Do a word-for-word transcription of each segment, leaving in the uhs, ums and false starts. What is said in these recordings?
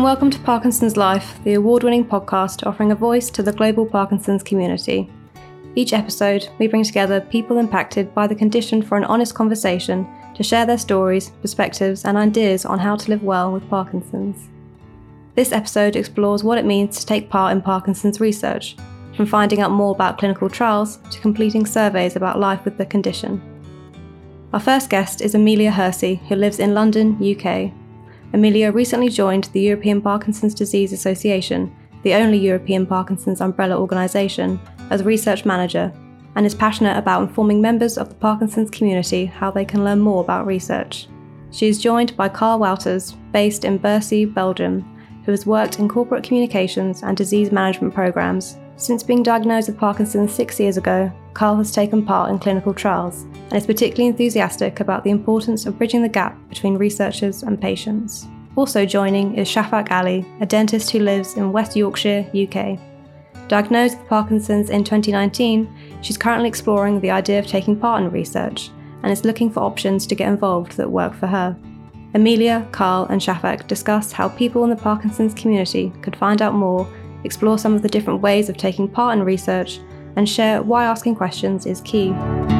welcome to Parkinson's Life, the award-winning podcast offering a voice to the global Parkinson's community. Each episode, we bring together people impacted by the condition for an honest conversation to share their stories, perspectives, and ideas on how to live well with Parkinson's. This episode explores what it means to take part in Parkinson's research, from finding out more about clinical trials to completing surveys about life with the condition. Our first guest is Amelia Hersey, who lives in London, U K. Amelia recently joined the European Parkinson's Disease Association, the only European Parkinson's umbrella organisation, as research manager, and is passionate about informing members of the Parkinson's community how they can learn more about research. She is joined by Carl Wouters, based in Bercy, Belgium, who has worked in corporate communications and disease management programmes. Since being diagnosed with Parkinson's six years ago, Carl has taken part in clinical trials and is particularly enthusiastic about the importance of bridging the gap between researchers and patients. Also joining is Shafak Ali, a dentist who lives in West Yorkshire, U K. Diagnosed with Parkinson's in twenty nineteen, she's currently exploring the idea of taking part in research and is looking for options to get involved that work for her. Amelia, Carl and Shafak discuss how people in the Parkinson's community could find out more, explore some of the different ways of taking part in research, and share why asking questions is key.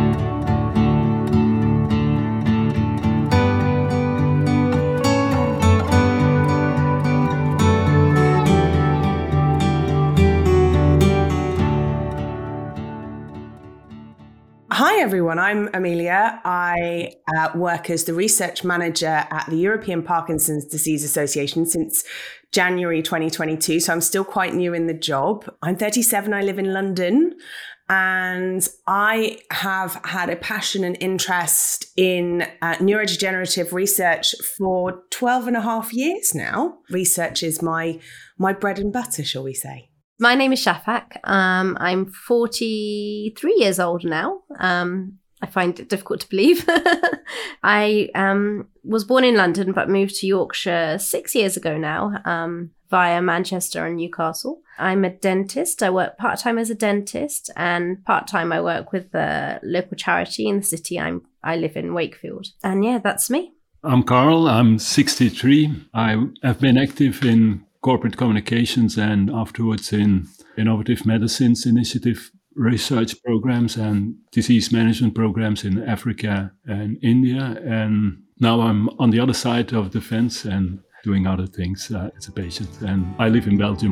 Hi everyone, I'm Amelia. I uh, work as the research manager at the European Parkinson's Disease Association since January twenty twenty-two, so I'm still quite new in the job. I'm thirty-seven, I live in London, and I have had a passion and interest in uh, neurodegenerative research for twelve and a half years now. Research is my, my bread and butter, shall we say. My name is Shafak. Um, I'm forty-three years old now. Um, I find it difficult to believe. I um, was born in London but moved to Yorkshire six years ago now um, via Manchester and Newcastle. I'm a dentist. I work part-time as a dentist, and part-time I work with the local charity in the city I'm, I live in, Wakefield. And yeah, that's me. I'm Carl. I'm sixty-three. I have been active in corporate communications and afterwards in innovative medicines initiative research programs and disease management programs in Africa and India. And now I'm on the other side of the fence and doing other things uh, as a patient. And I live in Belgium.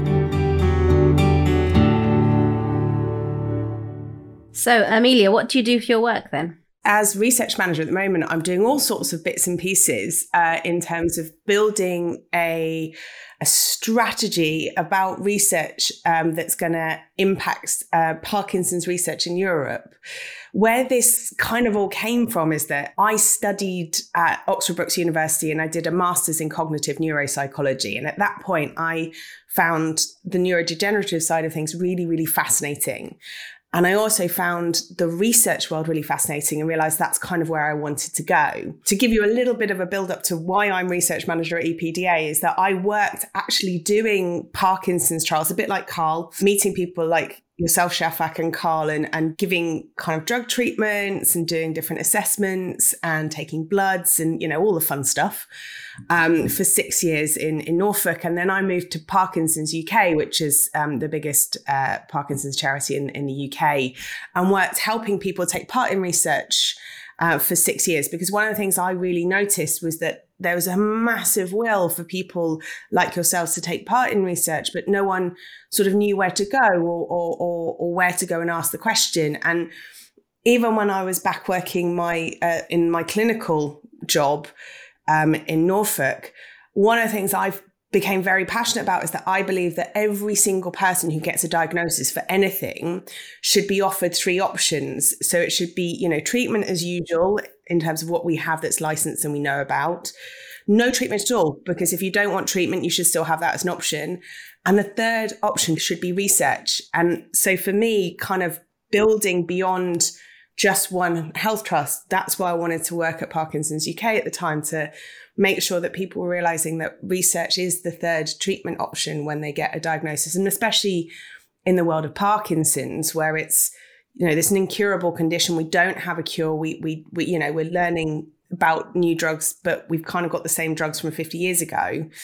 So, Amelia, what do you do for your work then? As research manager at the moment, I'm doing all sorts of bits and pieces uh, in terms of building a, a strategy about research um, that's going to impact uh, Parkinson's research in Europe. Where this kind of all came from is that I studied at Oxford Brookes University and I did a master's in cognitive neuropsychology. And at that point, I found the neurodegenerative side of things really, really fascinating. And I also found the research world really fascinating and realized that's kind of where I wanted to go. To give you a little bit of a build up to why I'm research manager at E P D A is that I worked actually doing Parkinson's trials, a bit like Carl, meeting people like yourself, Shafak, and Carl, and, and giving kind of drug treatments and doing different assessments and taking bloods and, you know, all the fun stuff um, for six years in, in Norfolk. And then I moved to Parkinson's U K, which is um, the biggest uh, Parkinson's charity in, in the U K, and worked helping people take part in research uh, for six years. Because one of the things I really noticed was that there was a massive will for people like yourselves to take part in research, but no one sort of knew where to go or, or, or, or where to go and ask the question. And even when I was back working my uh, in my clinical job um, in Norfolk, one of the things I've became very passionate about is that I believe that every single person who gets a diagnosis for anything should be offered three options. So it should be, you know, treatment as usual in terms of what we have that's licensed and we know about. No treatment at all, because if you don't want treatment, you should still have that as an option. And the third option should be research. And so for me, kind of building beyond just one health trust, that's why I wanted to work at Parkinson's U K at the time, to make sure that people were realizing that research is the third treatment option when they get a diagnosis. And especially in the world of Parkinson's, where it's, you know, this is an incurable condition. We don't have a cure. We, we, we, you know, we're learning about new drugs, but we've kind of got the same drugs from fifty years ago.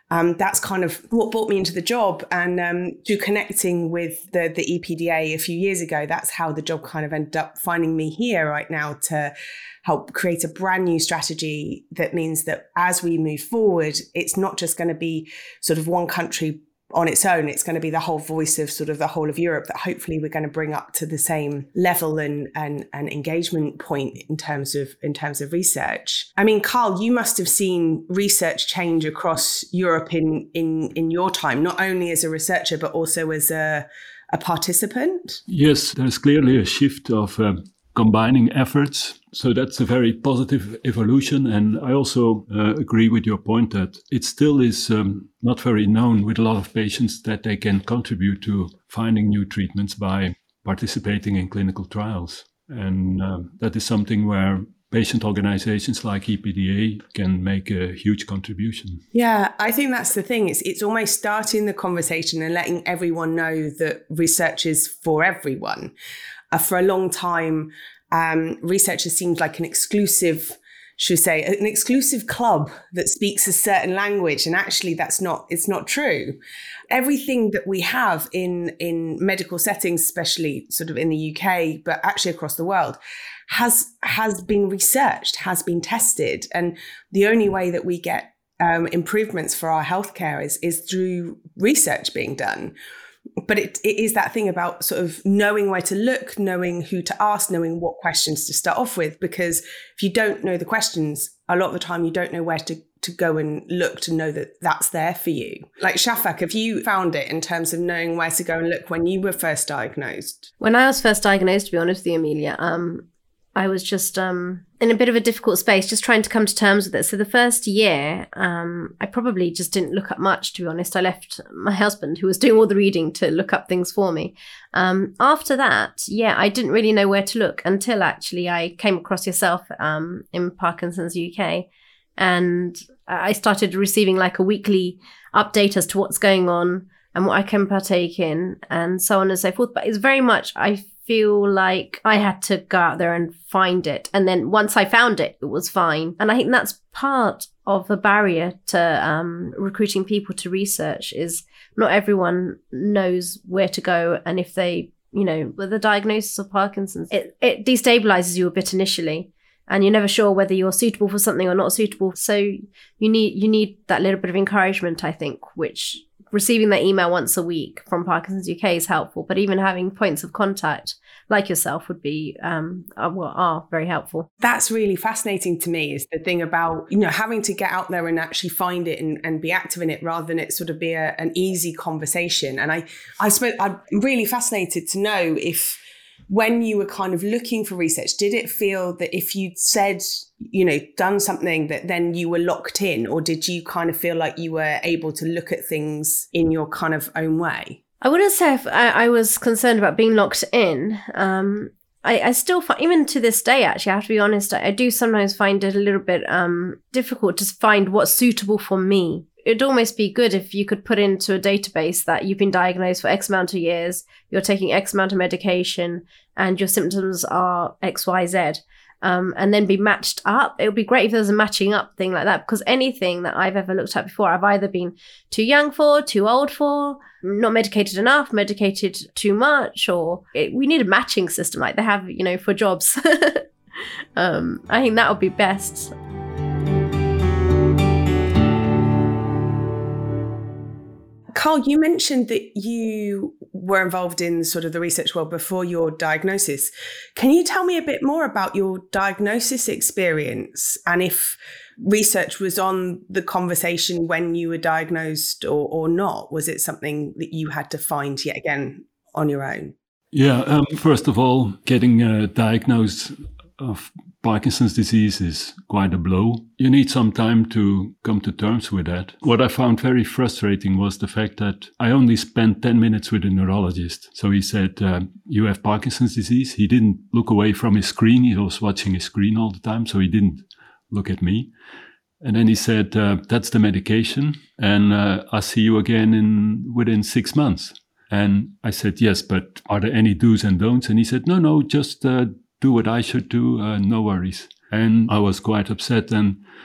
Um, that's kind of what brought me into the job. And um, through connecting with the, the E P D A a few years ago, that's how the job kind of ended up finding me here right now to help create a brand new strategy that means that as we move forward, it's not just going to be sort of one country on its own. It's going to be the whole voice of sort of the whole of Europe that hopefully we're going to bring up to the same level and, and, and engagement point in terms of in terms of research. I mean, Carl, you must have seen research change across Europe in in, in your time, not only as a researcher, but also as a, a participant. Yes, there's clearly a shift of um, combining efforts. So that's a very positive evolution. And I also uh, agree with your point that it still is um, not very known with a lot of patients that they can contribute to finding new treatments by participating in clinical trials. And um, that is something where patient organizations like E P D A can make a huge contribution. Yeah, I think that's the thing. It's, it's almost starting the conversation and letting everyone know that research is for everyone. Uh, for a long time, um, research has seemed like an exclusive, should we say, an exclusive club that speaks a certain language. And actually, that's not, it's not true. Everything that we have in, in medical settings, especially sort of in the U K, but actually across the world, has, has been researched, has been tested. And the only way that we get um, improvements for our healthcare is, is through research being done. But it, it is that thing about sort of knowing where to look, knowing who to ask, knowing what questions to start off with. Because if you don't know the questions, a lot of the time you don't know where to, to go and look to know that that's there for you. Like Shafak, have you found it in terms of knowing where to go and look when you were first diagnosed? When I was first diagnosed, to be honest with you, Amelia, um, I was just um, in a bit of a difficult space, just trying to come to terms with it. So the first year, um, I probably just didn't look up much, to be honest. I left my husband, who was doing all the reading, to look up things for me. Um, after that, yeah, I didn't really know where to look until actually I came across yourself um, in Parkinson's U K. And I started receiving like a weekly update as to what's going on and what I can partake in and so on and so forth. But it's very much, I feel like I had to go out there and find it. And then once I found it, it was fine. And I think that's part of the barrier to um, recruiting people to research is not everyone knows where to go. And if they, you know, with the diagnosis of Parkinson's, it, it destabilizes you a bit initially. And you're never sure whether you're suitable for something or not suitable. So you need you need that little bit of encouragement, I think, which receiving that email once a week from Parkinson's U K is helpful. But even having points of contact like yourself would be, um, are, well, are very helpful. That's really fascinating to me, is the thing about, you know, having to get out there and actually find it and, and be active in it rather than it sort of be a, an easy conversation. And I, I suppose I'm really fascinated to know if, when you were kind of looking for research, did it feel that if you'd said, you know, done something that then you were locked in, or did you kind of feel like you were able to look at things in your kind of own way? I wouldn't say if I, I was concerned about being locked in. Um, I, I still find, even to this day, actually, I have to be honest, I, I do sometimes find it a little bit um, difficult to find what's suitable for me. It'd almost be good if you could put into a database that you've been diagnosed for X amount of years, you're taking X amount of medication, and your symptoms are X, Y, Z, um, and then be matched up. It would be great if there was a matching up thing like that, because anything that I've ever looked at before, I've either been too young for, too old for, not medicated enough, medicated too much, or it, we need a matching system like they have, you know, for jobs. um, I think that would be best. Carl, you mentioned that you were involved in sort of the research world before your diagnosis. Can you tell me a bit more about your diagnosis experience and if research was on the conversation when you were diagnosed or, or not? Was it something that you had to find yet again on your own? Yeah, um, first of all, getting uh, diagnosed of Parkinson's disease is quite a blow. You need some time to come to terms with that. What I found very frustrating was the fact that I only spent ten minutes with a neurologist. So he said, uh, you have Parkinson's disease. He didn't look away from his screen. He was watching his screen all the time, so he didn't look at me. And then he said, uh, that's the medication. And uh, I'll see you again in within six months. And I said, yes, but are there any do's and don'ts? And he said, no, no, just uh, do what I should do, uh, no worries. And I was quite upset. And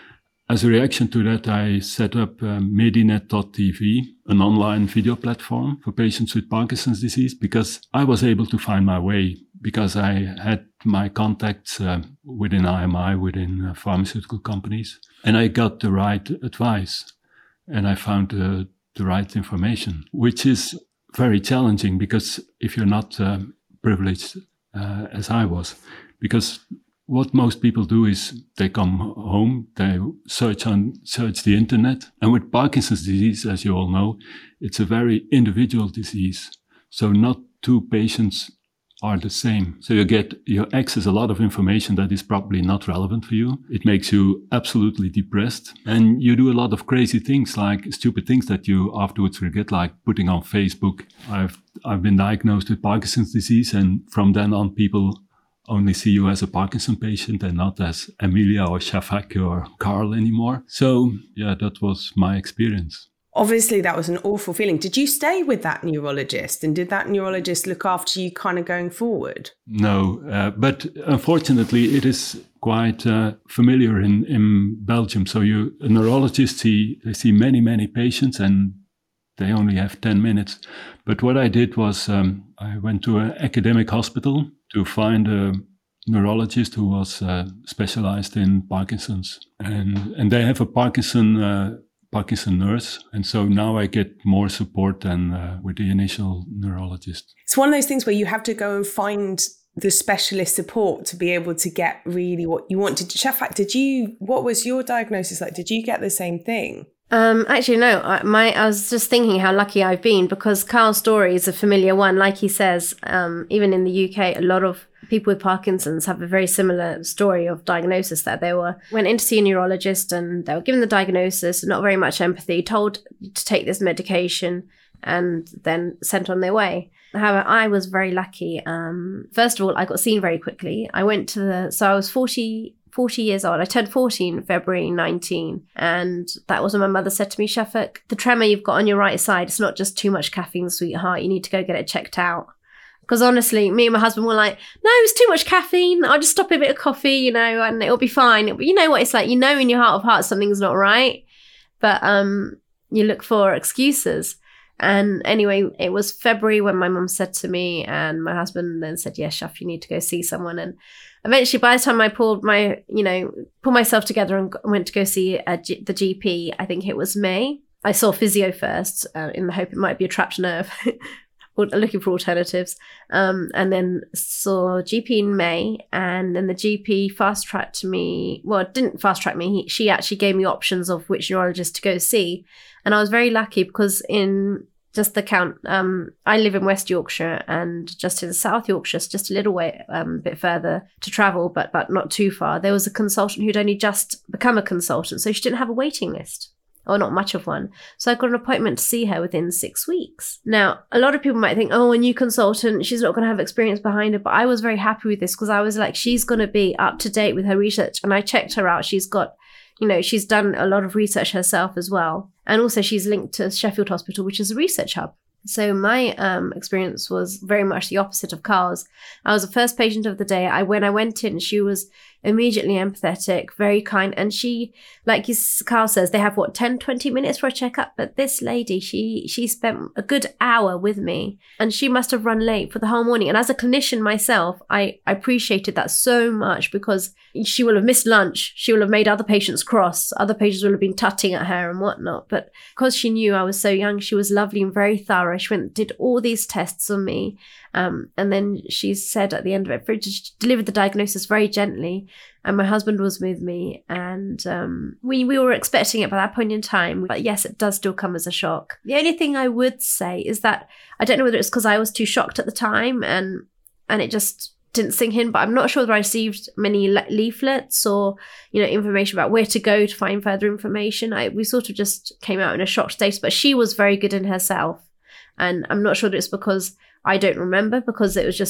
as a reaction to that, I set up uh, Medinet dot T V, an online video platform for patients with Parkinson's disease, because I was able to find my way, because I had my contacts uh, within I M I, within uh, pharmaceutical companies, and I got the right advice, and I found uh, the right information, which is very challenging, because if you're not uh, privileged uh, as I was, because what most people do is they come home, they search on search the internet. And with Parkinson's disease, as you all know, it's a very individual disease. So not two patients are the same. So you get, you access a lot of information that is probably not relevant for you. It makes you absolutely depressed. And you do a lot of crazy things, like stupid things that you afterwards regret, like putting on Facebook. I've, I've been diagnosed with Parkinson's disease, and from then on, people only see you as a Parkinson patient and not as Amelia or Shafak or Carl anymore. So yeah, that was my experience. Obviously, that was an awful feeling. Did you stay with that neurologist, and did that neurologist look after you kind of going forward? No, uh, but unfortunately, it is quite uh, familiar in, in Belgium. So you, a neurologist, see, they see many, many patients, and they only have ten minutes. But what I did was um, I went to an academic hospital to find a neurologist who was uh, specialized in Parkinson's. And and they have a Parkinson uh, Parkinson nurse. And so now I get more support than uh, with the initial neurologist. It's one of those things where you have to go and find the specialist support to be able to get really what you want. Did, Shafak, did you, what was your diagnosis like? Did you get the same thing? Um, actually, no, I, my, I was just thinking how lucky I've been, because Carl's story is a familiar one. Like he says, um, even in the U K, a lot of people with Parkinson's have a very similar story of diagnosis, that they were went in to see a neurologist and they were given the diagnosis, not very much empathy, told to take this medication and then sent on their way. However, I was very lucky. Um, first of all, I got seen very quickly. I went to the, so I was forty, forty years old. I turned forty in February nineteen. And that was when my mother said to me, Shafak, the tremor you've got on your right side, it's not just too much caffeine, sweetheart. You need to go get it checked out. Because honestly, me and my husband were like, no, it's too much caffeine. I'll just stop a bit of coffee, you know, and it'll be fine. But you know what it's like? You know in your heart of hearts something's not right. But um, you look for excuses. And anyway, it was February when my mum said to me, and my husband then said, yes, Shaf, you need to go see someone. And eventually, by the time I pulled my, you know, pulled myself together and went to go see a G- the G P, I think it was May. I saw physio first uh, in the hope it might be a trapped nerve, looking for alternatives. Um, and then saw G P in May, and then the G P fast tracked me. Well, it didn't fast track me. He, she actually gave me options of which neurologist to go see. And I was very lucky because in just the count, um, I live in West Yorkshire, and just in South Yorkshire, just a little way, um, bit further to travel, but but not too far. There was a consultant who'd only just become a consultant, so she didn't have a waiting list, or not much of one. So I got an appointment to see her within six weeks. Now, a lot of people might think, oh, a new consultant, she's not going to have experience behind her. But I was very happy with this because I was like, she's going to be up to date with her research. And I checked her out. She's got, you know, she's done a lot of research herself as well. And also she's linked to Sheffield Hospital, which is a research hub. So my um, experience was very much the opposite of Carl's. I was the first patient of the day. I When I went in, she was immediately empathetic, very kind. And she, like Carl says, they have, what, ten, twenty minutes for a checkup? But this lady, she she spent a good hour with me. And she must have run late for the whole morning. And as a clinician myself, I, I appreciated that so much, because she will have missed lunch. She will have made other patients cross. Other patients will have been tutting at her and whatnot. But because she knew I was so young, she was lovely and very thorough. She went did all these tests on me. Um, and then she said at the end of it, she delivered the diagnosis very gently. And my husband was with me. And um, we, we were expecting it by that point in time. But yes, it does still come as a shock. The only thing I would say is that I don't know whether it's because I was too shocked at the time and and it just didn't sink in, but I'm not sure whether I received many le- leaflets or, you know, information about where to go to find further information. I, we sort of just came out in a shocked state, but she was very good in herself. And I'm not sure that it's because I don't remember, because it was just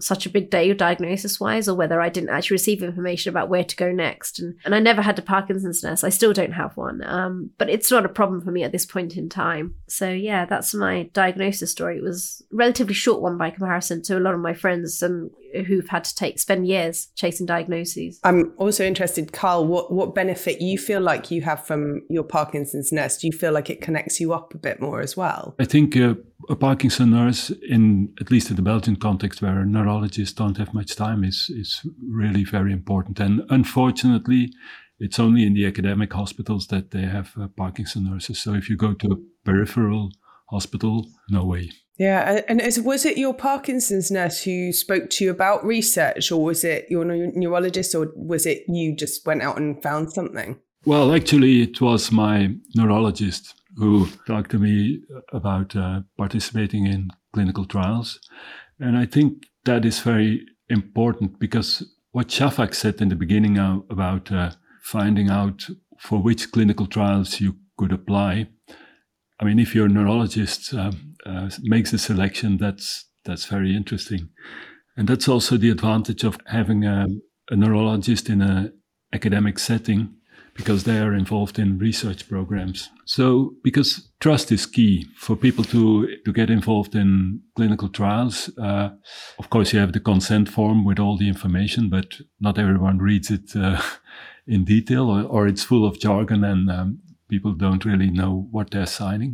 such a big day diagnosis-wise, or whether I didn't actually receive information about where to go next. And, and I never had a Parkinson's nurse. I still don't have one. Um, but it's not a problem for me at this point in time. So yeah, that's my diagnosis story. It was a relatively short one by comparison to a lot of my friends and who've had to take spend years chasing diagnoses. I'm also interested, Carl, what, what benefit you feel like you have from your Parkinson's nurse? Do you feel like it connects you up a bit more as well? I think uh, a Parkinson nurse, in at least in the Belgian context where neurologists don't have much time, is is really very important. And unfortunately, it's only in the academic hospitals that they have uh, Parkinson nurses. So if you go to a peripheral hospital, no way. Yeah, and is, was it your Parkinson's nurse who spoke to you about research, or was it your neurologist, or was it you just went out and found something? Well, actually, it was my neurologist who talked to me about uh, participating in clinical trials. And I think that is very important, because what Shafak said in the beginning uh, about uh, finding out for which clinical trials you could apply. I mean, if your neurologist uh, uh, makes a selection, that's that's very interesting. And that's also the advantage of having a, a neurologist in an academic setting, because they are involved in research programs. So, because trust is key for people to, to get involved in clinical trials. Uh, of course, you have the consent form with all the information, but not everyone reads it uh, in detail, or, or it's full of jargon and um, people don't really know what they're signing.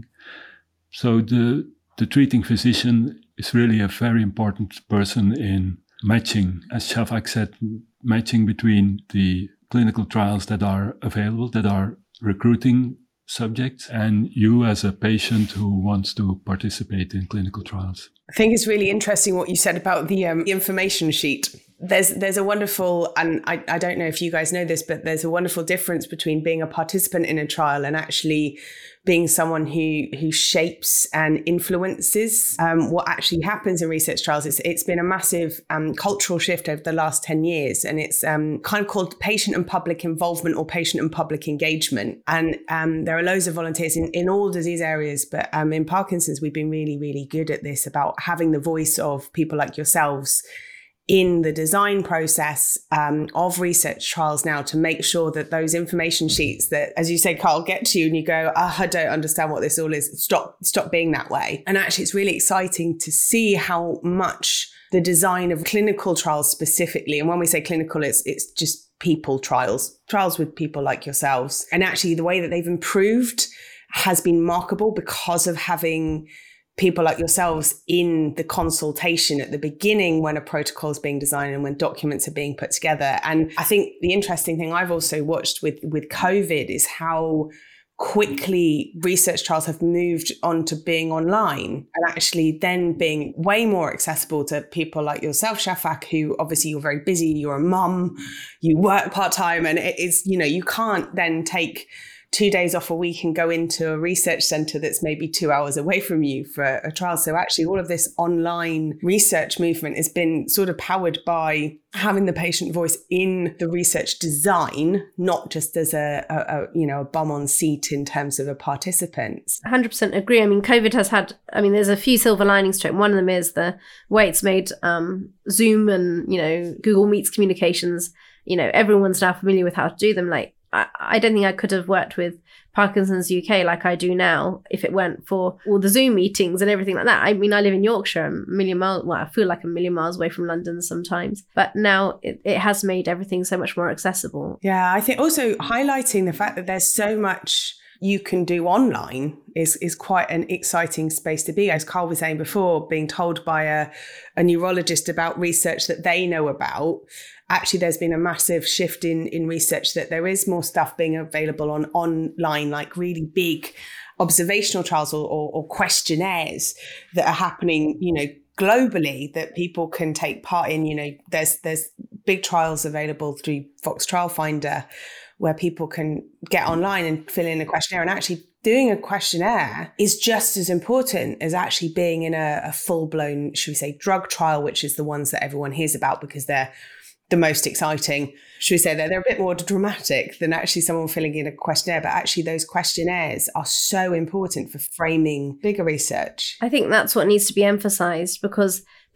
So the the treating physician is really a very important person in matching, as Shafak said, matching between the clinical trials that are available, that are recruiting subjects, and you as a patient who wants to participate in clinical trials. I think it's really interesting what you said about the um, information sheet. There's there's a wonderful, and I, I don't know if you guys know this, but there's a wonderful difference between being a participant in a trial and actually being someone who who shapes and influences um, what actually happens in research trials. It's it's been a massive um, cultural shift over the last ten years, and it's um, kind of called patient and public involvement or patient and public engagement. And um, there are loads of volunteers in, in all disease areas, but um, in Parkinson's, we've been really, really good at this, about having the voice of people like yourselves in the design process um, of research trials now, to make sure that those information sheets that, as you said, Carl, get to you and you go, oh, I don't understand what this all is. Stop, stop being that way. And actually, it's really exciting to see how much the design of clinical trials specifically, and when we say clinical, it's it's just people trials, trials with people like yourselves. And actually, the way that they've improved has been remarkable because of having people like yourselves in the consultation at the beginning when a protocol is being designed and when documents are being put together. And I think the interesting thing I've also watched with, with COVID is how quickly research trials have moved on to being online, and actually then being way more accessible to people like yourself, Shafak, who obviously you're very busy, you're a mum, you work part-time, and it is, you know, you can't then take two days off a week and go into a research centre that's maybe two hours away from you for a, a trial. So actually all of this online research movement has been sort of powered by having the patient voice in the research design, not just as a, a, a you know, a bum on seat in terms of a participant. one hundred percent agree. I mean, COVID has had, I mean, there's a few silver linings to it. One of them is the way it's made um, Zoom and, you know, Google Meets communications, you know, everyone's now familiar with how to do them. Like, I don't think I could have worked with Parkinson's U K like I do now if it weren't for all the Zoom meetings and everything like that. I mean, I live in Yorkshire, I'm a million miles, well, I feel like a million miles away from London sometimes. But now it, it has made everything so much more accessible. Yeah, I think also highlighting the fact that there's so much you can do online is is quite an exciting space to be. As Carl was saying before, being told by a, a neurologist about research that they know about. Actually, there's been a massive shift in, in research that there is more stuff being available on online, like really big observational trials or, or, or questionnaires that are happening, you know, globally that people can take part in. You know, there's there's big trials available through Fox Trial Finder where people can get online and fill in a questionnaire. And actually doing a questionnaire is just as important as actually being in a, a full-blown, should we say, drug trial, which is the ones that everyone hears about because they're the most exciting. Should we say that they're a bit more dramatic than actually someone filling in a questionnaire, but actually those questionnaires are so important for framing bigger research. I think that's what needs to be emphasized, because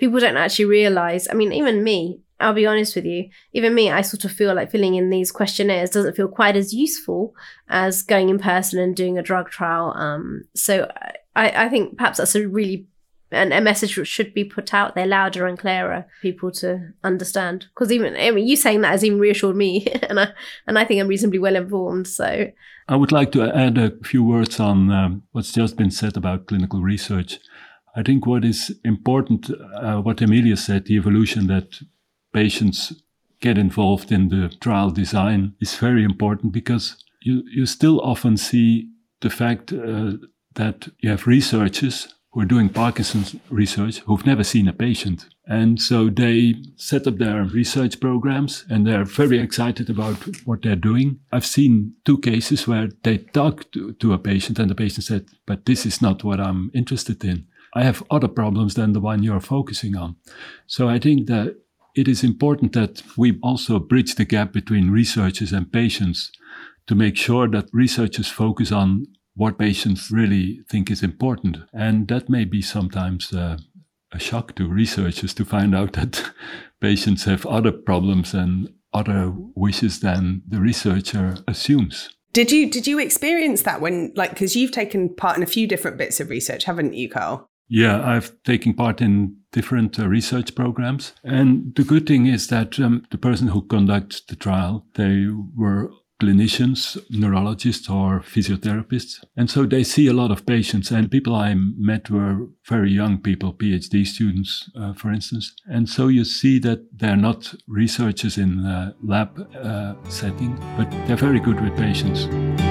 people don't actually realize. I mean, even me, I'll be honest with you, even me, I sort of feel like filling in these questionnaires doesn't feel quite as useful as going in person and doing a drug trial. Um, so I, I think perhaps that's a really, and a message which should be put out there louder and clearer for people to understand. Because even, I mean, you saying that has even reassured me, and I and I think I'm reasonably well informed. So I would like to add a few words on um, what's just been said about clinical research. I think what is important, uh, what Emilia said, the evolution that patients get involved in the trial design is very important, because you, you still often see the fact uh, that you have researchers who are doing Parkinson's research who've never seen a patient. And so they set up their research programs and they're very excited about what they're doing. I've seen two cases where they talked to, to a patient and the patient said, but this is not what I'm interested in. I have other problems than the one you're focusing on. So I think that it is important that we also bridge the gap between researchers and patients to make sure that researchers focus on what patients really think is important. And that may be sometimes uh, a shock to researchers to find out that patients have other problems and other wishes than the researcher assumes. Did you did you experience that when, like, because you've taken part in a few different bits of research, haven't you, Carl? Yeah, I've taken part in different uh, research programs. And the good thing is that um, the person who conducts the trial, they were clinicians, neurologists or physiotherapists. And so they see a lot of patients, and people I met were very young people, PhD students, uh, for instance. And so you see that they're not researchers in a lab uh, setting, but they're very good with patients.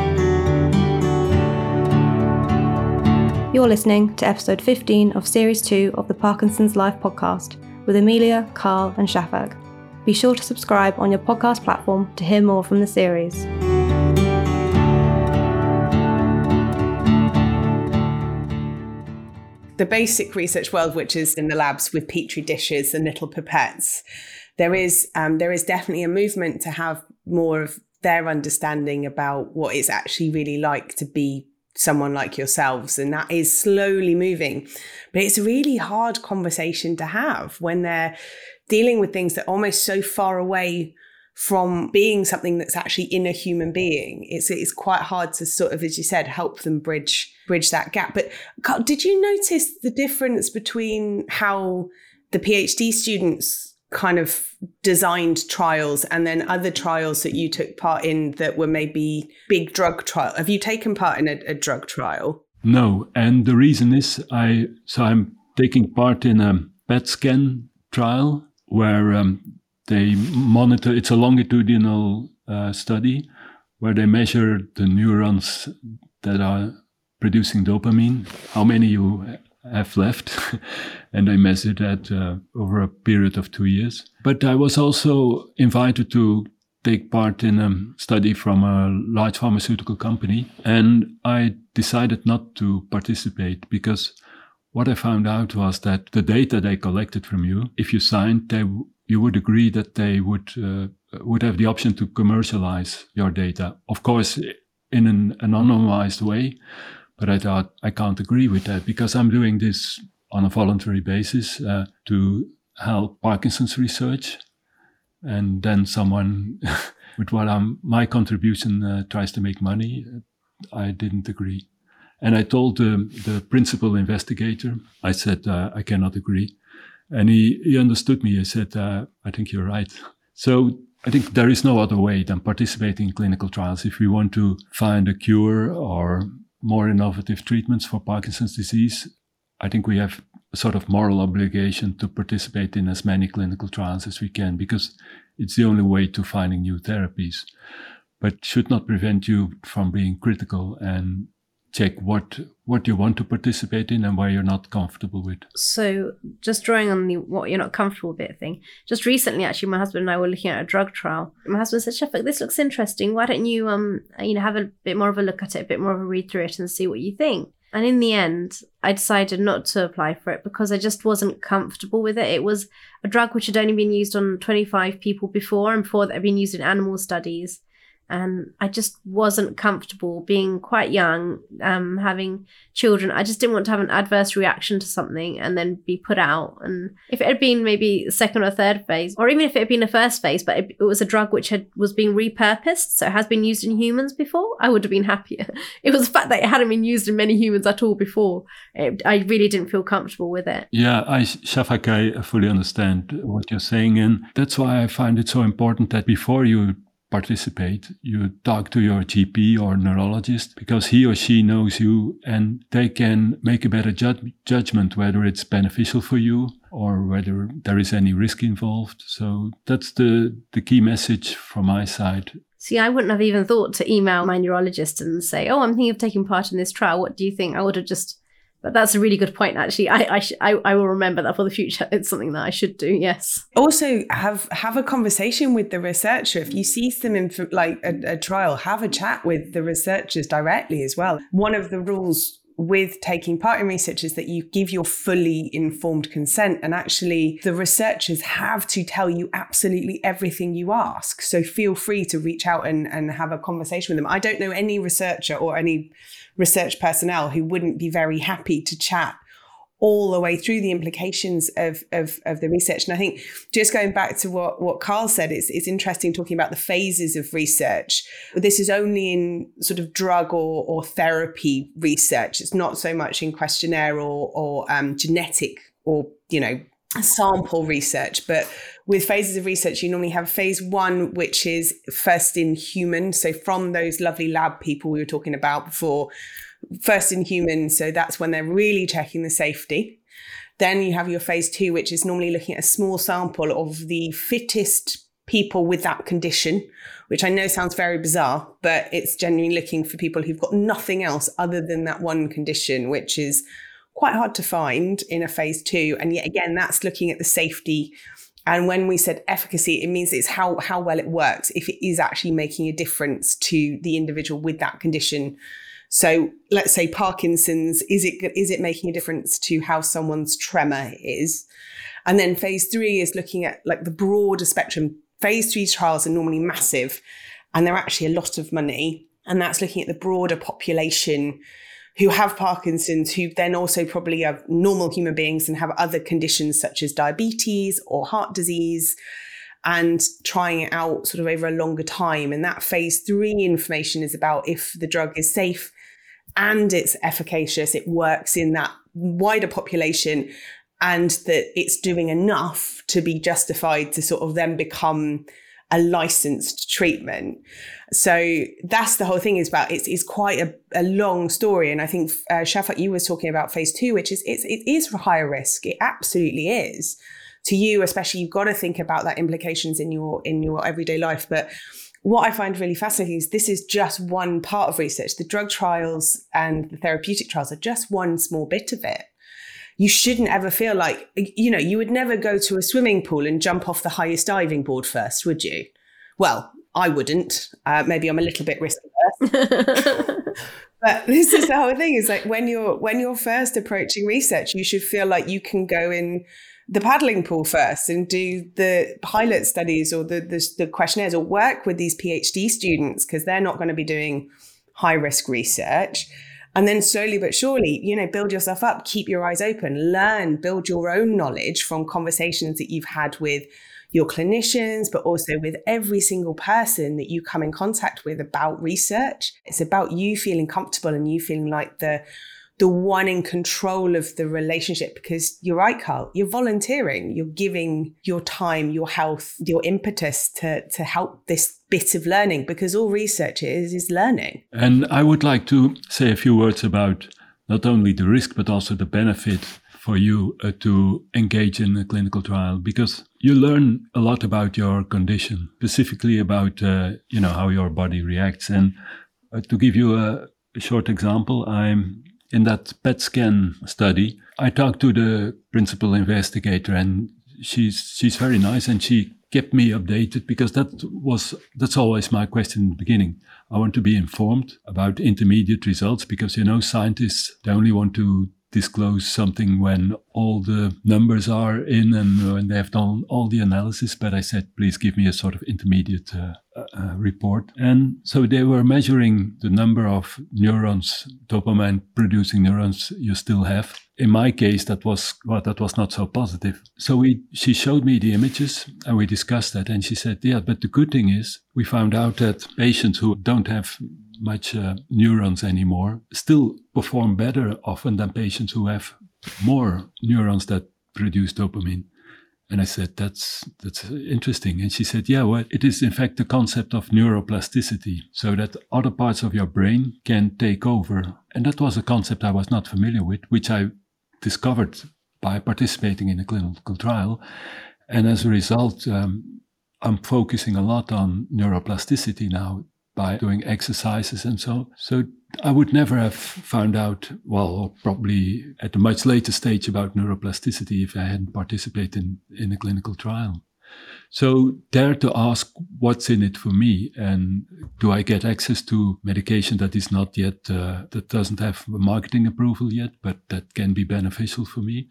You're listening to episode fifteen of series two of the Parkinson's Live podcast with Emilia, Carl and Shafag. Be sure to subscribe on your podcast platform to hear more from the series. The basic research world, which is in the labs with petri dishes and little pipettes, there is um, there is definitely a movement to have more of their understanding about what it's actually really like to be someone like yourselves, and that is slowly moving. But it's a really hard conversation to have when they're dealing with things that are almost so far away from being something that's actually in a human being. It's it's quite hard to sort of, as you said, help them bridge bridge that gap. But Carl, did you notice the difference between how the PhD students kind of designed trials and then other trials that you took part in that were maybe big drug trial? Have you taken part in a, a drug trial? No, and the reason is I so I'm taking part in a P E T scan trial where um, they monitor, it's a longitudinal uh, study where they measure the neurons that are producing dopamine, how many you have left, and they measure that uh, over a period of two years. But I was also invited to take part in a study from a large pharmaceutical company, and I decided not to participate because what I found out was that the data they collected from you, if you signed, they you would agree that they would uh, would have the option to commercialize your data. Of course, in an anonymized way, but I thought I can't agree with that because I'm doing this on a voluntary basis uh, to help Parkinson's research. And then someone with what I'm, my contribution uh, tries to make money. I didn't agree. And I told the, the principal investigator, I said, uh, I cannot agree. And he, he understood me. He said, uh, I think you're right. So I think there is no other way than participating in clinical trials. If we want to find a cure or more innovative treatments for Parkinson's disease, I think we have a sort of moral obligation to participate in as many clinical trials as we can, because it's the only way to finding new therapies. But should not prevent you from being critical and check what what you want to participate in and where you're not comfortable with. So just drawing on the what you're not comfortable with thing, just recently actually my husband and I were looking at a drug trial. My husband said, Shafag, this looks interesting. Why don't you um you know have a bit more of a look at it, a bit more of a read through it and see what you think? And in the end, I decided not to apply for it because I just wasn't comfortable with it. It was a drug which had only been used on twenty-five people before, and before that had been used in animal studies. And I just wasn't comfortable being quite young, um, having children. I just didn't want to have an adverse reaction to something and then be put out. And if it had been maybe second or third phase, or even if it had been a first phase, but it, it was a drug which had was being repurposed, so it has been used in humans before, I would have been happier. It was the fact that it hadn't been used in many humans at all before. It, I really didn't feel comfortable with it. Yeah, I, Shafak, I fully understand what you're saying. And that's why I find it so important that before you participate, you talk to your G P or neurologist, because he or she knows you and they can make a better ju- judgment whether it's beneficial for you or whether there is any risk involved. So that's the, the key message from my side. See, I wouldn't have even thought to email my neurologist and say, oh, I'm thinking of taking part in this trial. What do you think? I would have just... But that's a really good point, actually. I I, sh- I I will remember that for the future. It's something that I should do, yes. Also, have have a conversation with the researcher. If you see them in like a, a trial, have a chat with the researchers directly as well. One of the rules with taking part in research is that you give your fully informed consent, and actually the researchers have to tell you absolutely everything you ask. So feel free to reach out and, and have a conversation with them. I don't know any researcher or any research personnel who wouldn't be very happy to chat all the way through the implications of, of, of the research. And I think just going back to what, what Carl said, it's, it's interesting talking about the phases of research. This is only in sort of drug or, or therapy research. It's not so much in questionnaire or, or um, genetic or, you know, sample research. But with phases of research, you normally have phase one, which is first in human. So from those lovely lab people we were talking about before, first in human. So that's when they're really checking the safety. Then you have your phase two, which is normally looking at a small sample of the fittest people with that condition, which I know sounds very bizarre, but it's genuinely looking for people who've got nothing else other than that one condition, which is quite hard to find in a phase two. And yet again, that's looking at the safety. And when we said efficacy, it means it's how, how well it works, if it is actually making a difference to the individual with that condition. So let's say Parkinson's, is it is it making a difference to how someone's tremor is? And then phase three is looking at like the broader spectrum. Phase three trials are normally massive and they're actually a lot of money. And that's looking at the broader population who have Parkinson's, who then also probably are normal human beings and have other conditions such as diabetes or heart disease, and trying it out sort of over a longer time. And that phase three information is about if the drug is safe and it's efficacious, it works in that wider population, and that it's doing enough to be justified to sort of then become a licensed treatment. So that's the whole thing is about. It's, it's quite a, a long story. And I think, uh, Shafak, you was talking about phase two, which is, it's, it is for higher risk. It absolutely is. To you, especially, you've got to think about that implications in your, in your everyday life. But what I find really fascinating is this is just one part of research. The drug trials and the therapeutic trials are just one small bit of it. You shouldn't ever feel like, you know, you would never go to a swimming pool and jump off the highest diving board first, would you? Well, I wouldn't. Uh, maybe I'm a little bit risk averse. But this is the whole thing, is like when you're when you're first approaching research, you should feel like you can go in the paddling pool first and do the pilot studies or the, the, the questionnaires, or work with these PhD students, because they're not going to be doing high risk research. And then slowly but surely, you know, build yourself up, keep your eyes open, learn, build your own knowledge from conversations that you've had with your clinicians, but also with every single person that you come in contact with about research. It's about you feeling comfortable and you feeling like the the one in control of the relationship, because you're right, Carl, you're volunteering, you're giving your time, your health, your impetus to, to help this bit of learning, because all research is, is learning. And I would like to say a few words about not only the risk, but also the benefit for you uh, to engage in a clinical trial, because you learn a lot about your condition, specifically about, uh, you know, how your body reacts. And uh, to give you a, a short example, I'm in that P E T scan study. I talked to the principal investigator, and she's she's very nice, and she kept me updated, because that was that's always my question in the beginning. I want to be informed about intermediate results, because, you know, scientists, they only want to disclose something when all the numbers are in and when they have done all the analysis. But I said, please give me a sort of intermediate uh, uh, report. And so they were measuring the number of neurons, dopamine-producing neurons you still have. In my case, that was well, that was not so positive. So we, she showed me the images and we discussed that. And she said, yeah, but the good thing is we found out that patients who don't have much uh, neurons anymore still perform better often than patients who have more neurons that produce dopamine. And I said, that's that's interesting. And she said, yeah, well, it is in fact the concept of neuroplasticity, so that other parts of your brain can take over. And that was a concept I was not familiar with, which I discovered by participating in a clinical trial. And as a result, um, I'm focusing a lot on neuroplasticity now by doing exercises and so. So I would never have found out, well, probably at a much later stage about neuroplasticity if I hadn't participated in, in a clinical trial. So dare to ask what's in it for me, and do I get access to medication that is not yet, uh, that doesn't have marketing approval yet, but that can be beneficial for me.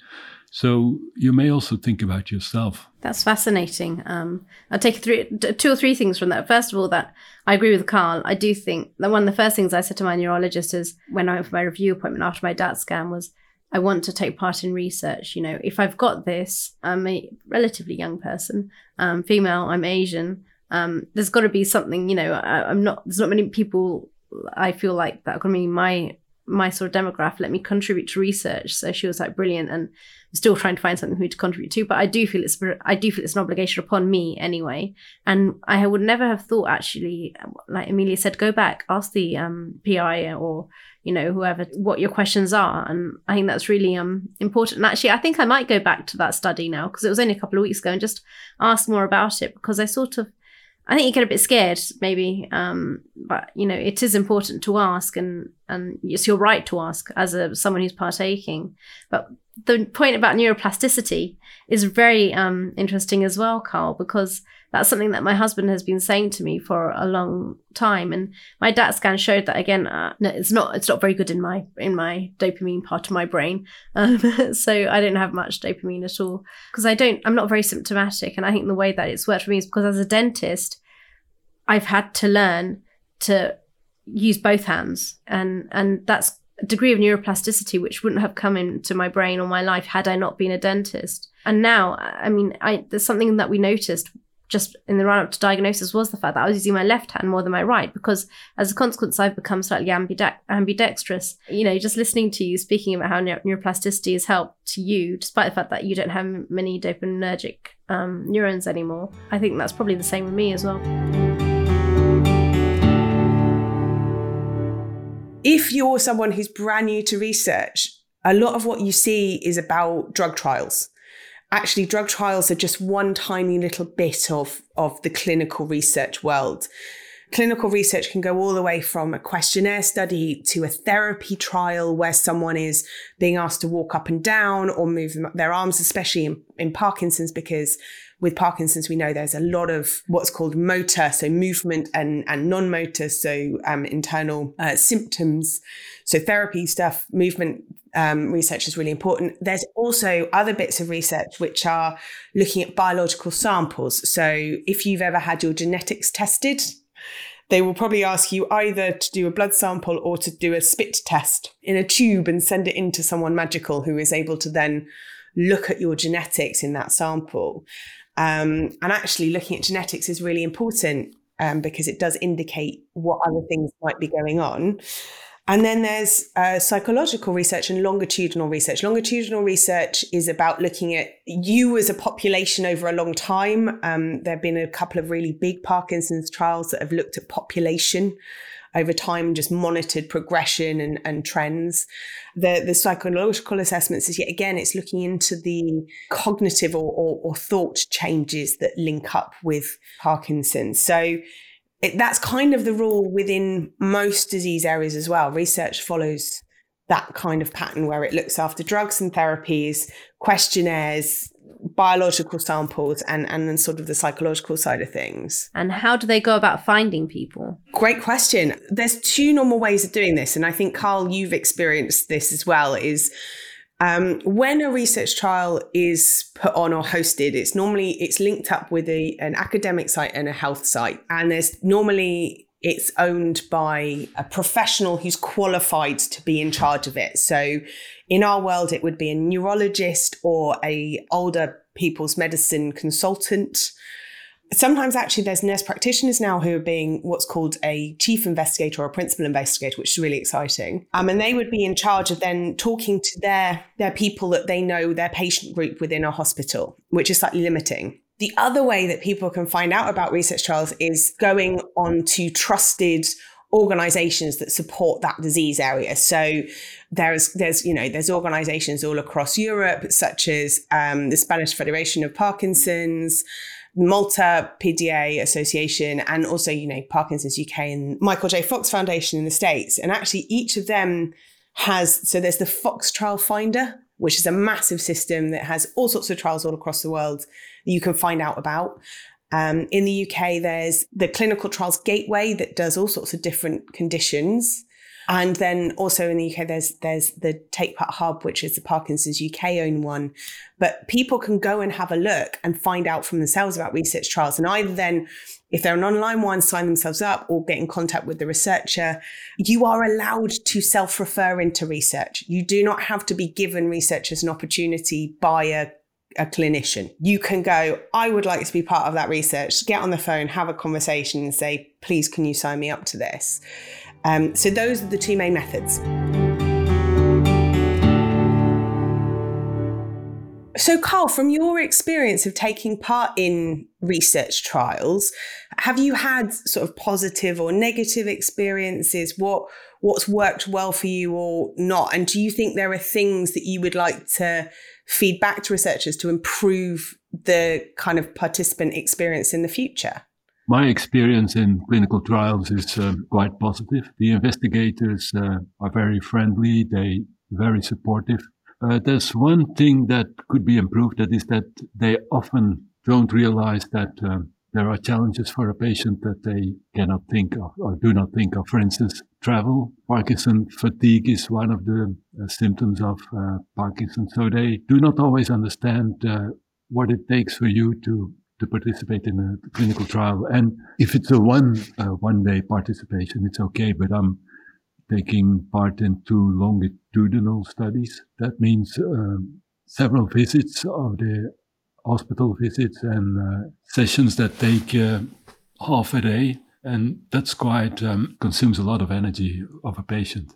So you may also think about yourself. That's fascinating. Um, I'll take three, two or three things from that. First of all, that I agree with Carl. I do think that one of the first things I said to my neurologist is when I went for my review appointment after my D A T scan was, I want to take part in research. You know, if I've got this, I'm a relatively young person, um, female, I'm Asian. Um, there's got to be something, you know, I, I'm not, there's not many people I feel like that are going to be my, my sort of demographic, let me contribute to research. So she was like, brilliant. And I'm still trying to find something for me to contribute to, but I do feel it's, I do feel it's an obligation upon me anyway. And I would never have thought actually, like Emilia said, go back, ask the um, P I or, you know, whoever, what your questions are. And I think that's really um important. And actually, I think I might go back to that study now because it was only a couple of weeks ago and just ask more about it, because I sort of, I think you get a bit scared maybe, um, but, you know, it is important to ask, and, and it's your right to ask as a someone who's partaking. But the point about neuroplasticity is very um, interesting as well, Carl, because that's something that my husband has been saying to me for a long time. And my D A T scan showed that, again, uh, no, it's not it's not very good in my in my dopamine part of my brain. Um, so I don't have much dopamine at all because I don't, I'm not very symptomatic. And I think the way that it's worked for me is because as a dentist, I've had to learn to use both hands. And, and that's a degree of neuroplasticity which wouldn't have come into my brain or my life had I not been a dentist. And now, I mean, I, there's something that we noticed just in the run-up to diagnosis was the fact that I was using my left hand more than my right, because as a consequence, I've become slightly ambidex- ambidextrous. You know, just listening to you speaking about how neur- neuroplasticity has helped to you, despite the fact that you don't have many dopaminergic um, neurons anymore. I think that's probably the same with me as well. If you're someone who's brand new to research, a lot of what you see is about drug trials. Actually, drug trials are just one tiny little bit of, of the clinical research world. Clinical research can go all the way from a questionnaire study to a therapy trial where someone is being asked to walk up and down or move their arms, especially in, in Parkinson's, because with Parkinson's, we know there's a lot of what's called motor, so movement and, and non-motor, so um, internal uh, symptoms. So therapy stuff, movement um, research is really important. There's also other bits of research which are looking at biological samples. So if you've ever had your genetics tested, they will probably ask you either to do a blood sample or to do a spit test in a tube and send it into someone magical who is able to then look at your genetics in that sample. Um, and actually looking at genetics is really important um, because it does indicate what other things might be going on. And then there's uh, psychological research and longitudinal research. Longitudinal research is about looking at you as a population over a long time. Um, there have been a couple of really big Parkinson's trials that have looked at population over time and just monitored progression and, and trends. The, the psychological assessments is, yet again, it's looking into the cognitive or, or, or thought changes that link up with Parkinson's. So it, that's kind of the rule within most disease areas as well. Research follows that kind of pattern where it looks after drugs and therapies, questionnaires, biological samples, and, and then sort of the psychological side of things. And how do they go about finding people? Great question. There's two normal ways of doing this. And I think, Carl, you've experienced this as well, is Um, when a research trial is put on or hosted, it's normally, it's linked up with a, an academic site and a health site. And there's normally, it's owned by a professional who's qualified to be in charge of it. So in our world, it would be a neurologist or a older people's medicine consultant. Sometimes actually there's nurse practitioners now who are being what's called a chief investigator or a principal investigator, which is really exciting. Um, and they would be in charge of then talking to their, their people that they know, their patient group within a hospital, which is slightly limiting. The other way that people can find out about research trials is going on to trusted organizations that support that disease area. So there's, there's, you know, there's organizations all across Europe, such as um, the Spanish Federation of Parkinson's, Malta P D A Association, and also, you know, Parkinson's U K and Michael J. Fox Foundation in the States. And actually each of them has, so there's the Fox Trial Finder, which is a massive system that has all sorts of trials all across the world that you can find out about. Um, in the U K, there's the Clinical Trials Gateway that does all sorts of different conditions. And then also in the U K, there's there's the Take Part Hub, which is the Parkinson's U K owned one. But people can go and have a look and find out from themselves about research trials. And either then, if they're an online one, sign themselves up or get in contact with the researcher. You are allowed to self-refer into research. You do not have to be given research as an opportunity by a, a clinician. You can go, I would like to be part of that research, get on the phone, have a conversation and say, please, can you sign me up to this? Um, so those are the two main methods. So Carl, from your experience of taking part in research trials, have you had sort of positive or negative experiences? What what's worked well for you or not? And do you think there are things that you would like to feed back to researchers to improve the kind of participant experience in the future? My experience in clinical trials is uh, quite positive. The investigators uh, are very friendly. They very supportive. Uh, there's one thing that could be improved. That is that they often don't realize that uh, there are challenges for a patient that they cannot think of or do not think of. For instance, travel. Parkinson fatigue is one of the uh, symptoms of uh, Parkinson. So they do not always understand uh, what it takes for you to to participate in a clinical trial. And if it's a one, uh, one day participation, it's okay, but I'm taking part in two longitudinal studies. That means um, several visits of the hospital visits and uh, sessions that take uh, half a day. And that's quite, um, consumes a lot of energy of a patient.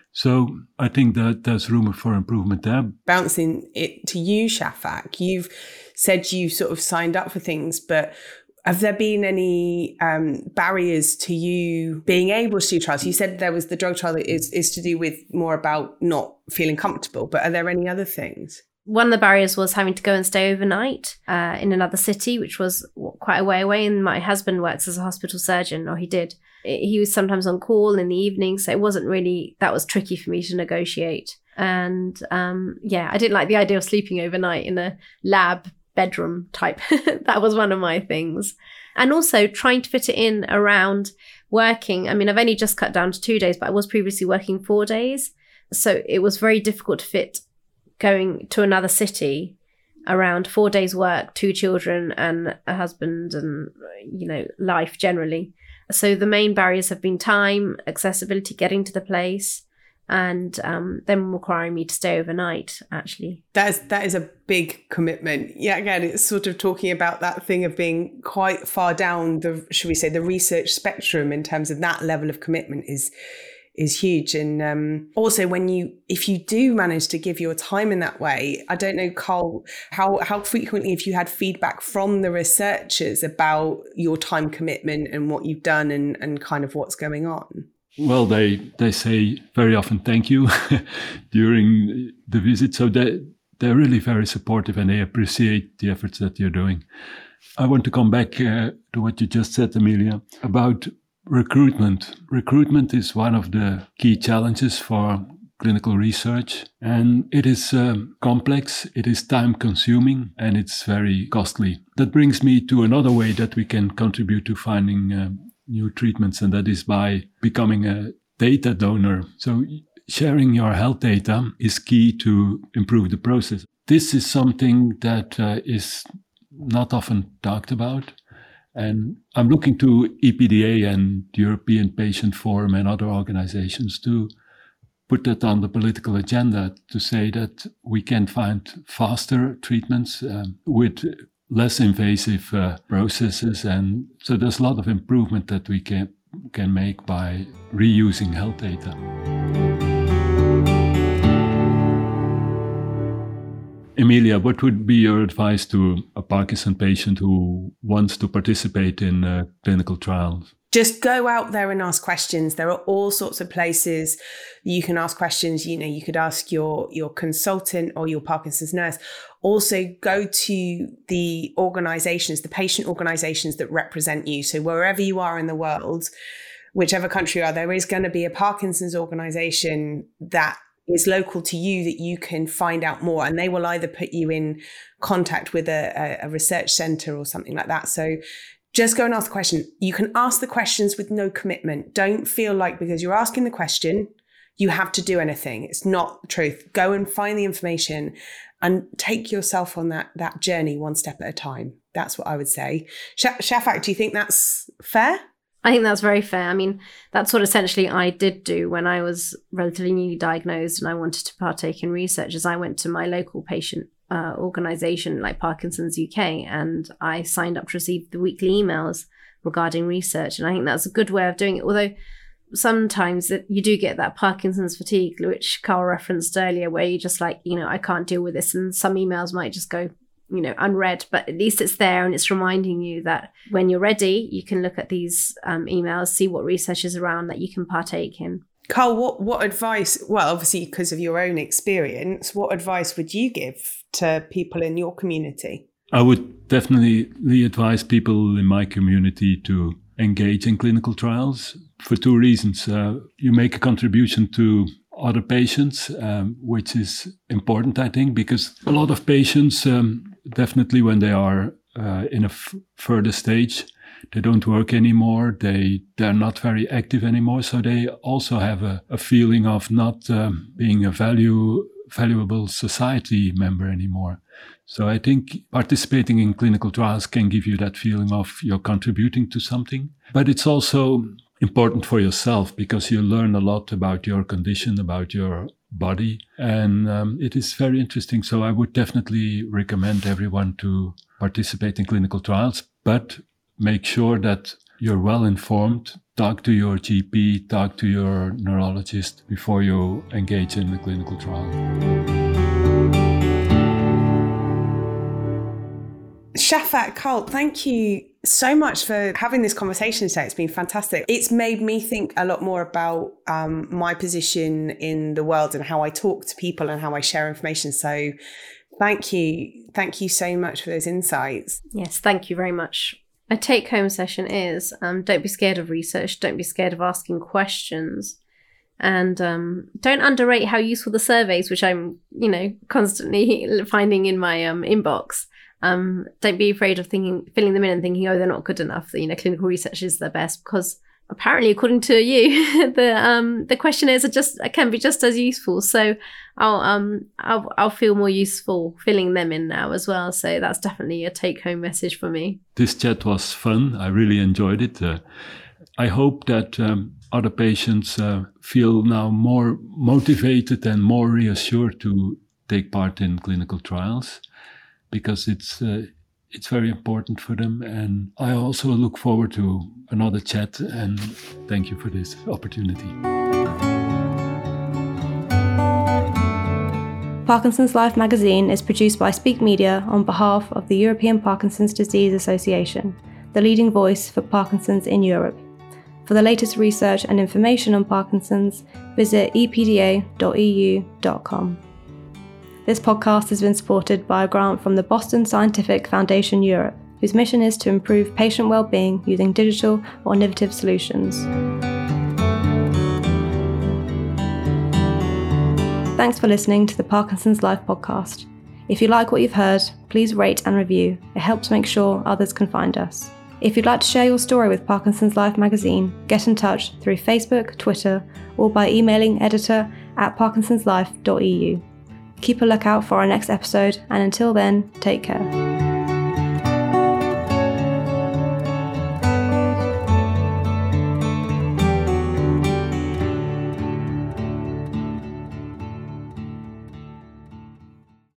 So I think that there's room for improvement there. Bouncing it to you, Shafak, you've said you sort of signed up for things, but have there been any um, barriers to you being able to do trials? You said there was the drug trial that is, is to do with more about not feeling comfortable, but are there any other things? One of the barriers was having to go and stay overnight uh, in another city, which was quite a way away. And my husband works as a hospital surgeon, or he did. He was sometimes on call in the evening, so it wasn't really, that was tricky for me to negotiate. And um, yeah, I didn't like the idea of sleeping overnight in a lab bedroom type. That was one of my things. And also trying to fit it in around working. I mean, I've only just cut down to two days, but I was previously working four days. So it was very difficult to fit going to another city around four days work, two children and a husband and, you know, life generally. So the main barriers have been time, accessibility, getting to the place, and um, them requiring me to stay overnight, actually. That is, that is a big commitment. Yeah, again, it's sort of talking about that thing of being quite far down the, should we say, the research spectrum in terms of that level of commitment is is huge. And um, also when you, if you do manage to give your time in that way, I don't know, Carl, how, how frequently have you had feedback from the researchers about your time commitment and what you've done and, and kind of what's going on? Well, they, they say very often thank you during the visit. So they, they're really very supportive and they appreciate the efforts that you're doing. I want to come back uh, to what you just said, Amelia, about recruitment. Recruitment is one of the key challenges for clinical research, and it is um, complex, it is time consuming, and it's very costly. That brings me to another way that we can contribute to finding um, new treatments, and that is by becoming a data donor. So sharing your health data is key to improve the process. This is something that uh, is not often talked about. And I'm looking to E P D A and the European Patient Forum and other organizations to put that on the political agenda, to say that we can find faster treatments um, with less invasive uh, processes. And so there's a lot of improvement that we can, can make by reusing health data. Emilia, what would be your advice to a Parkinson patient who wants to participate in uh, clinical trials? Just go out there and ask questions. There are all sorts of places you can ask questions. You know, you could ask your, your consultant or your Parkinson's nurse. Also go to the organizations, the patient organizations that represent you. So wherever you are in the world, whichever country you are, there is going to be a Parkinson's organization that is local to you that you can find out more, and they will either put you in contact with a, a research center or something like that. So just go and ask the question. You can ask the questions with no commitment. Don't feel like because you're asking the question, you have to do anything. It's not the truth. Go and find the information and take yourself on that, that journey one step at a time. That's what I would say. Shafak, do you think that's fair? I think that's very fair. I mean, that's what essentially I did do when I was relatively newly diagnosed and I wanted to partake in research, is I went to my local patient uh, organization like Parkinson's U K, and I signed up to receive the weekly emails regarding research. And I think that's a good way of doing it. Although sometimes it, you do get that Parkinson's fatigue, which Carl referenced earlier, where you're just like, you know, I can't deal with this. And some emails might just go, you know, unread, but at least it's there and it's reminding you that when you're ready, you can look at these um, emails, see what research is around that you can partake in. Carl, what, what advice, well, obviously because of your own experience, what advice would you give to people in your community? I would definitely advise people in my community to engage in clinical trials for two reasons. Uh, you make a contribution to other patients, um, which is important, I think, because a lot of patients, um, definitely when they are uh, in a f- further stage, they don't work anymore, they, they're not very active anymore, so they also have a, a feeling of not um, being a value, valuable society member anymore. So I think participating in clinical trials can give you that feeling of you're contributing to something, but it's also important for yourself because you learn a lot about your condition, about your body, and um, it is very interesting. So I would definitely recommend everyone to participate in clinical trials, but make sure that you're well informed. Talk to your G P, talk to your neurologist before you engage in the clinical trial. Shafak, Carl, thank you so much for having this conversation today. It's been fantastic. It's made me think a lot more about um, my position in the world and how I talk to people and how I share information. So thank you. Thank you so much for those insights. Yes, thank you very much. A take-home session is um, don't be scared of research. Don't be scared of asking questions. And um, don't underrate how useful the surveys, which I'm, you know, constantly finding in my um, inbox. Um, don't be afraid of thinking, filling them in and thinking, oh, they're not good enough. That, you know, clinical research is the best, because apparently, according to you, the um, the questionnaires are just can be just as useful. So I'll um I'll I'll feel more useful filling them in now as well. So that's definitely a take home message for me. This chat was fun. I really enjoyed it. Uh, I hope that um, other patients uh, feel now more motivated and more reassured to take part in clinical trials, because it's uh, it's very important for them. And I also look forward to another chat, and thank you for this opportunity. Parkinson's Life magazine is produced by Speak Media on behalf of the European Parkinson's Disease Association, the leading voice for Parkinson's in Europe. For the latest research and information on Parkinson's, visit e p d a dot e u dot com. This podcast has been supported by a grant from the Boston Scientific Foundation Europe, whose mission is to improve patient well-being using digital or innovative solutions. Thanks for listening to the Parkinson's Life podcast. If you like what you've heard, please rate and review. It helps make sure others can find us. If you'd like to share your story with Parkinson's Life magazine, get in touch through Facebook, Twitter, or by emailing editor at parkinsons life dot e u. Keep a lookout for our next episode, and until then, take care.